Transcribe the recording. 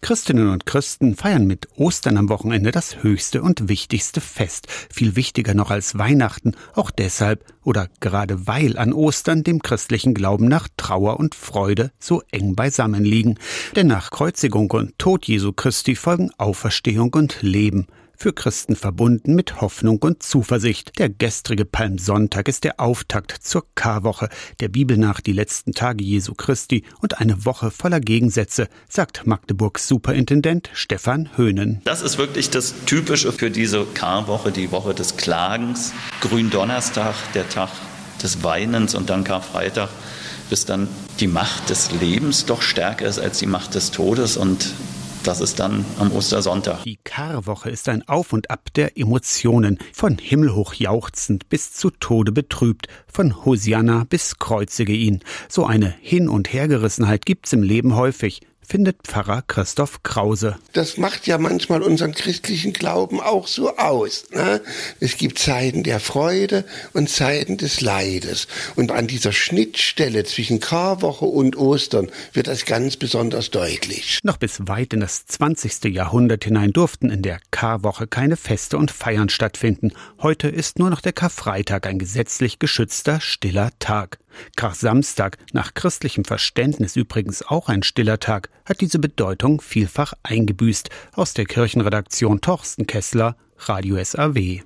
Christinnen und Christen feiern mit Ostern am Wochenende das höchste und wichtigste Fest. Viel wichtiger noch als Weihnachten, auch deshalb oder gerade weil an Ostern dem christlichen Glauben nach Trauer und Freude so eng beisammen liegen. Denn nach Kreuzigung und Tod Jesu Christi folgen Auferstehung und Leben. Für Christen verbunden mit Hoffnung und Zuversicht. Der gestrige Palmsonntag ist der Auftakt zur Karwoche, der Bibel nach die letzten Tage Jesu Christi und eine Woche voller Gegensätze, sagt Magdeburgs Superintendent Stefan Höhnen. Das ist wirklich das Typische für diese Karwoche, die Woche des Klagens. Gründonnerstag, der Tag des Weinens, und dann Karfreitag, bis dann die Macht des Lebens doch stärker ist als die Macht des Todes, und das ist dann am Ostersonntag. Die Karwoche ist ein Auf und Ab der Emotionen, von himmelhoch jauchzend bis zu Tode betrübt, von Hosianna bis kreuzige ihn. So eine Hin- und Hergerissenheit gibt's im Leben häufig, findet Pfarrer Christoph Krause. Das macht ja manchmal unseren christlichen Glauben auch so aus, ne? Es gibt Zeiten der Freude und Zeiten des Leides. Und an dieser Schnittstelle zwischen Karwoche und Ostern wird das ganz besonders deutlich. Noch bis weit in das 20. Jahrhundert hinein durften in der Karwoche keine Feste und Feiern stattfinden. Heute ist nur noch der Karfreitag ein gesetzlich geschützter stiller Tag. Karsamstag, nach christlichem Verständnis übrigens auch ein stiller Tag, hat diese Bedeutung vielfach eingebüßt. Aus der Kirchenredaktion Torsten Kessler, Radio SAW.